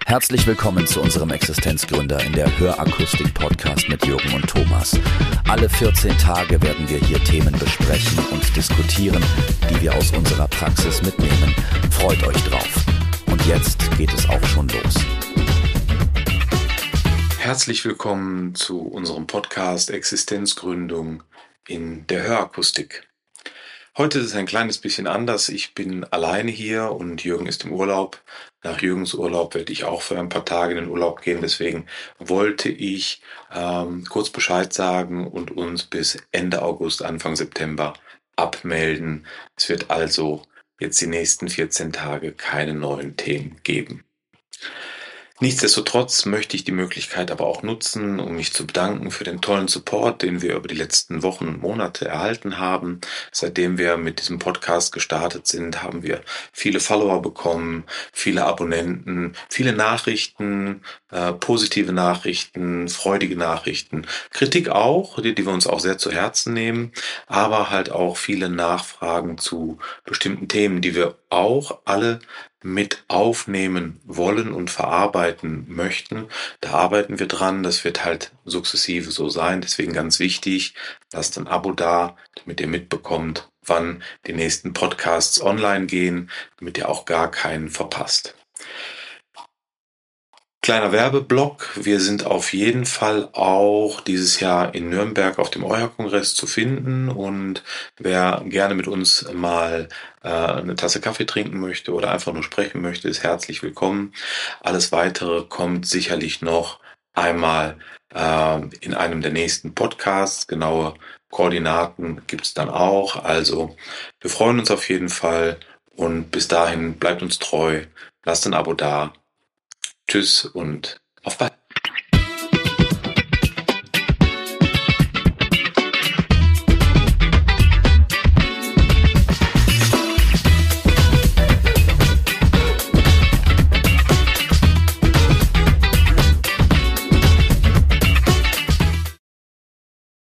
Herzlich willkommen zu unserem Existenzgründer in der Hörakustik-Podcast mit Jürgen und Thomas. Alle 14 Tage werden wir hier Themen besprechen und diskutieren, die wir aus unserer Praxis mitnehmen. Freut euch drauf. Und jetzt geht es auch schon los. Herzlich willkommen zu unserem Podcast Existenzgründung in der Hörakustik. Heute ist es ein kleines bisschen anders. Ich bin alleine hier und Jürgen ist im Urlaub. Nach Jürgens Urlaub werde ich auch für ein paar Tage in den Urlaub gehen. Deswegen wollte ich kurz Bescheid sagen und uns bis Ende August, Anfang September abmelden. Es wird also jetzt die nächsten 14 Tage keine neuen Themen geben. Nichtsdestotrotz möchte ich die Möglichkeit aber auch nutzen, um mich zu bedanken für den tollen Support, den wir über die letzten Wochen und Monate erhalten haben. Seitdem wir mit diesem Podcast gestartet sind, haben wir viele Follower bekommen, viele Abonnenten, viele Nachrichten, positive Nachrichten, freudige Nachrichten, Kritik auch, die wir uns auch sehr zu Herzen nehmen, aber halt auch viele Nachfragen zu bestimmten Themen, die wir auch alle mit aufnehmen wollen und verarbeiten möchten. Da arbeiten wir dran, das wird halt sukzessive so sein. Deswegen ganz wichtig, lasst ein Abo da, damit ihr mitbekommt, wann die nächsten Podcasts online gehen, damit ihr auch gar keinen verpasst. Kleiner Werbeblock, wir sind auf jeden Fall auch dieses Jahr in Nürnberg auf dem EuHA-Kongress zu finden und wer gerne mit uns mal eine Tasse Kaffee trinken möchte oder einfach nur sprechen möchte, ist herzlich willkommen. Alles Weitere kommt sicherlich noch einmal in einem der nächsten Podcasts. Genaue Koordinaten gibt's dann auch. Also wir freuen uns auf jeden Fall und bis dahin bleibt uns treu, lasst ein Abo da. Tschüss und auf bald.